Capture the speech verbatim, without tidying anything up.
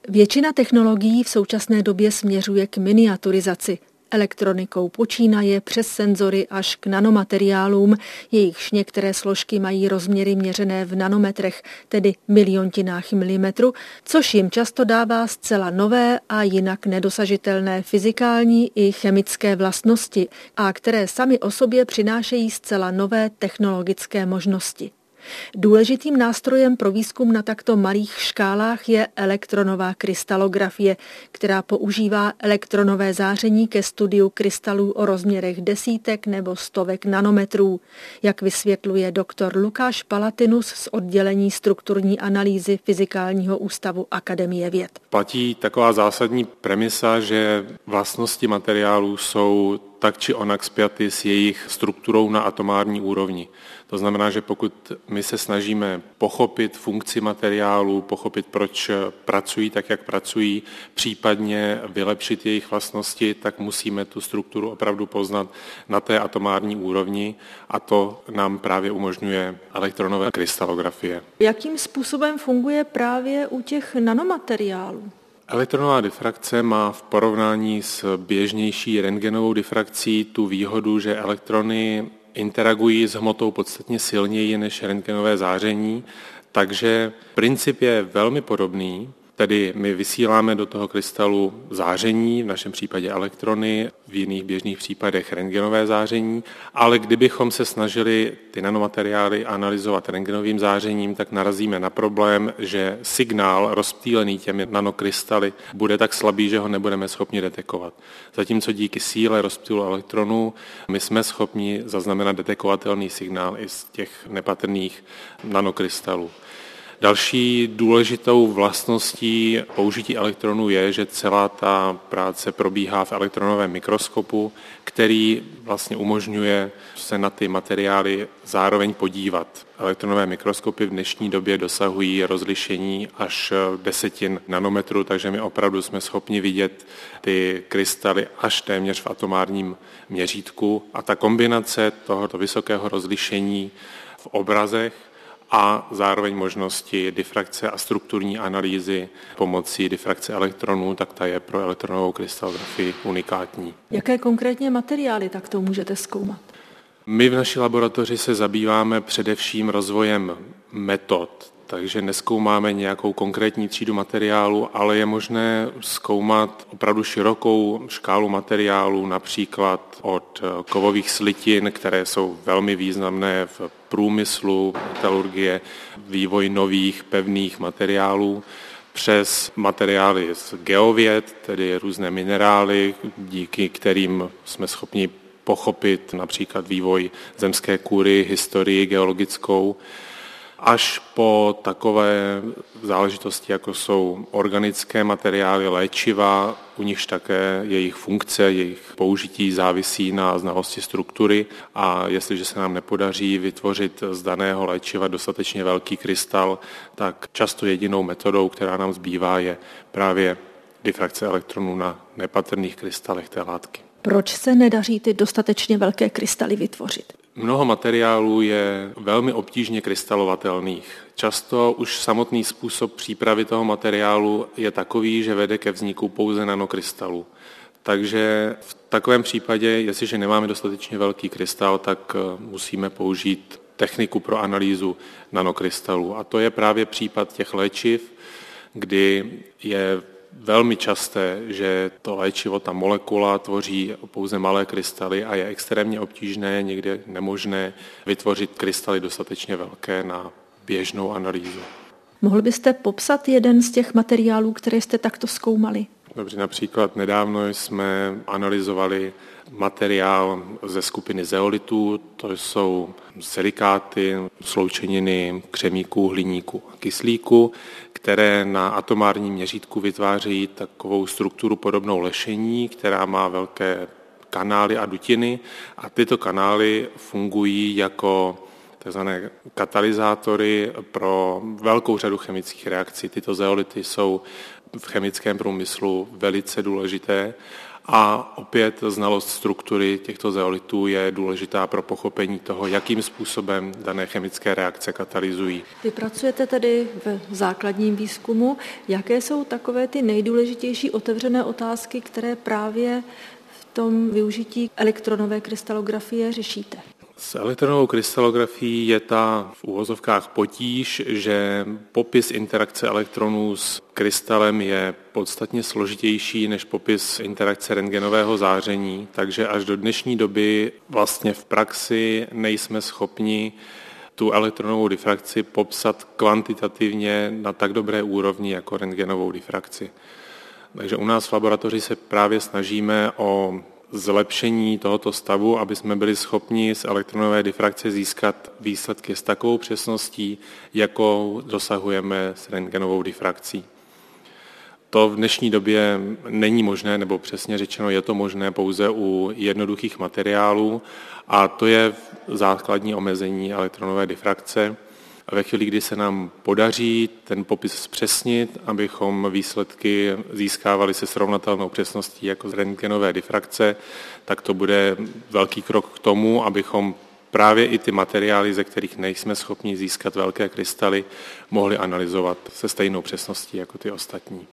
Většina technologií v současné době směřuje k miniaturizaci. Elektronikou počínaje přes senzory až k nanomateriálům, jejichž některé složky mají rozměry měřené v nanometrech, tedy miliontinách milimetru, což jim často dává zcela nové a jinak nedosažitelné fyzikální i chemické vlastnosti, a které sami o sobě přinášejí zcela nové technologické možnosti. Důležitým nástrojem pro výzkum na takto malých škálách je elektronová krystalografie, která používá elektronové záření ke studiu krystalů o rozměrech desítek nebo stovek nanometrů, jak vysvětluje doktor Lukáš Palatinus z oddělení strukturní analýzy Fyzikálního ústavu Akademie věd. Platí taková zásadní premisa, že vlastnosti materiálů jsou tak či onak spjaty s jejich strukturou na atomární úrovni. To znamená, že pokud my se snažíme pochopit funkci materiálů, pochopit, proč pracují tak, jak pracují, případně vylepšit jejich vlastnosti, tak musíme tu strukturu opravdu poznat na té atomární úrovni a to nám právě umožňuje elektronové krystalografie. Jakým způsobem funguje právě u těch nanomateriálů? Elektronová difrakce má v porovnání s běžnější rentgenovou difrakcí tu výhodu, že elektrony interagují s hmotou podstatně silněji než rentgenové záření, takže princip je velmi podobný, tedy my vysíláme do toho krystalu záření, v našem případě elektrony, v jiných běžných případech rentgenové záření, ale kdybychom se snažili ty nanomateriály analyzovat rentgenovým zářením, tak narazíme na problém, že signál rozptýlený těmi nanokrystaly bude tak slabý, že ho nebudeme schopni detekovat. Zatímco díky síle rozptylu elektronů my jsme schopni zaznamenat detekovatelný signál i z těch nepatrných nanokrystalů. Další důležitou vlastností použití elektronů je, že celá ta práce probíhá v elektronovém mikroskopu, který vlastně umožňuje se na ty materiály zároveň podívat. Elektronové mikroskopy v dnešní době dosahují rozlišení až desetin nanometrů, takže my opravdu jsme schopni vidět ty krystaly až téměř v atomárním měřítku. A ta kombinace tohoto vysokého rozlišení v obrazech a zároveň možnosti difrakce a strukturní analýzy pomocí difrakce elektronů, tak ta je pro elektronovou krystalografii unikátní. Jaké konkrétně materiály takto můžete zkoumat? My v naší laboratoři se zabýváme především rozvojem metod, takže nezkoumáme nějakou konkrétní třídu materiálu, ale je možné zkoumat opravdu širokou škálu materiálů, například od kovových slitin, které jsou velmi významné v průmyslu, metalurgie, vývoj nových pevných materiálů, přes materiály z geověd, tedy různé minerály, díky kterým jsme schopni pochopit například vývoj zemské kůry, historii geologickou, až po takové záležitosti, jako jsou organické materiály, léčiva, u nichž také jejich funkce, jejich použití závisí na znalosti struktury a jestliže se nám nepodaří vytvořit z daného léčiva dostatečně velký krystal, tak často jedinou metodou, která nám zbývá, je právě difrakce elektronů na nepatrných krystalech té látky. Proč se nedaří ty dostatečně velké krystaly vytvořit? Mnoho materiálů je velmi obtížně krystalovatelných. Často už samotný způsob přípravy toho materiálu je takový, že vede ke vzniku pouze nanokrystalů. Takže v takovém případě, jestliže nemáme dostatečně velký krystal, tak musíme použít techniku pro analýzu nanokrystalů. A to je právě případ těch léčiv, kdy je velmi časté, že to léčivo, ta molekula tvoří pouze malé krystaly a je extrémně obtížné, někdy nemožné vytvořit krystaly dostatečně velké na běžnou analýzu. Mohl byste popsat jeden z těch materiálů, které jste takto zkoumali? Dobře, například nedávno jsme analyzovali materiál ze skupiny zeolitů, to jsou silikáty, sloučeniny křemíku, hliníku a kyslíku, které na atomárním měřítku vytvářejí takovou strukturu podobnou lešení, která má velké kanály a dutiny a tyto kanály fungují jako takzvané katalyzátory pro velkou řadu chemických reakcí. Tyto zeolity jsou v chemickém průmyslu velice důležité A opět znalost struktury těchto zeolitů je důležitá pro pochopení toho, jakým způsobem dané chemické reakce katalyzují. Vy pracujete tedy v základním výzkumu. Jaké jsou takové ty nejdůležitější otevřené otázky, které právě v tom využití elektronové krystalografie řešíte? S elektronovou krystalografií je ta v uvozovkách potíž, že popis interakce elektronů s krystalem je podstatně složitější než popis interakce rentgenového záření, takže až do dnešní doby vlastně v praxi nejsme schopni tu elektronovou difrakci popsat kvantitativně na tak dobré úrovni jako rentgenovou difrakci. Takže u nás v laboratoři se právě snažíme o zlepšení tohoto stavu, aby jsme byli schopni z elektronové difrakce získat výsledky s takovou přesností, jakou dosahujeme s rentgenovou difrakcí. To v dnešní době není možné, nebo přesně řečeno je to možné pouze u jednoduchých materiálů a to je základní omezení elektronové difrakce. A ve chvíli, kdy se nám podaří ten popis zpřesnit, abychom výsledky získávali se srovnatelnou přesností jako z rentgenové difrakce, tak to bude velký krok k tomu, abychom právě i ty materiály, ze kterých nejsme schopni získat velké krystaly, mohli analyzovat se stejnou přesností jako ty ostatní.